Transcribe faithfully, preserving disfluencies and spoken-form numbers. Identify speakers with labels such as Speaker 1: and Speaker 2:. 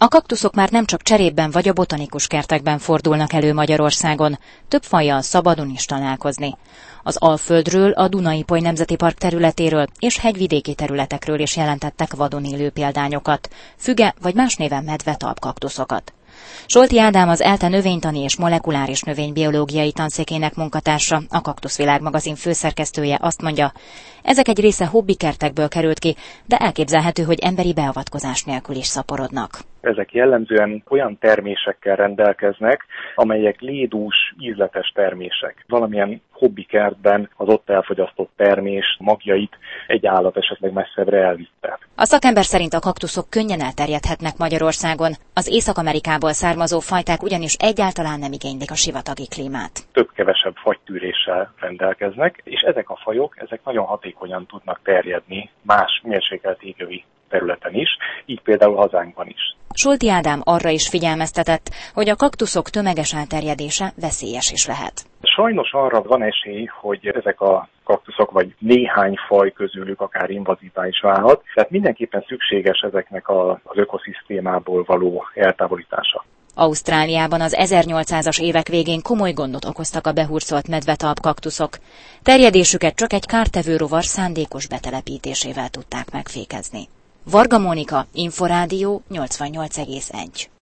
Speaker 1: A kaktuszok már nem csak cserépben vagy a botanikus kertekben fordulnak elő Magyarországon, több fajjal szabadon is találkozni. Az Alföldről, a Duna-Ipoly Nemzeti Park területéről és hegyvidéki területekről is jelentettek vadon élő példányokat, füge vagy más néven medvetalp kaktuszokat. Solti Ádám az ELTE növénytani és molekuláris növénybiológiai tanszékének munkatársa, a Kaktuszvilág magazin főszerkesztője azt mondja, ezek egy része hobbikertekből került ki, de elképzelhető, hogy emberi beavatkozás nélkül is szaporodnak.
Speaker 2: Ezek jellemzően olyan termésekkel rendelkeznek, amelyek lédús, ízletes termések. Valamilyen hobbikertben az ott elfogyasztott termés magjait egy állat esetleg messzebbre elvitte.
Speaker 1: A szakember szerint a kaktuszok könnyen elterjedhetnek Magyarországon. Az Észak-Amerikából származó fajták ugyanis egyáltalán nem igénylik a sivatagi klímát.
Speaker 2: Több-kevesebb fagytűréssel rendelkeznek, és ezek a fajok ezek nagyon hatékonyan tudnak terjedni más mérsékelt égövi területen is, így például hazánkban is.
Speaker 1: Solti Ádám arra is figyelmeztetett, hogy a kaktuszok tömeges elterjedése veszélyes is lehet.
Speaker 2: Sajnos arra van esély, hogy ezek a kaktuszok vagy néhány faj közülük akár invazívá is válhat, tehát mindenképpen szükséges ezeknek a, az ökoszisztémából való eltávolítása.
Speaker 1: Ausztráliában az ezernyolcszázas évek végén komoly gondot okoztak a behurcolt medvetalp kaktuszok. Terjedésüket csak egy kártevő rovar szándékos betelepítésével tudták megfékezni. Varga Mónika, Inforádió nyolcvannyolc egész egy.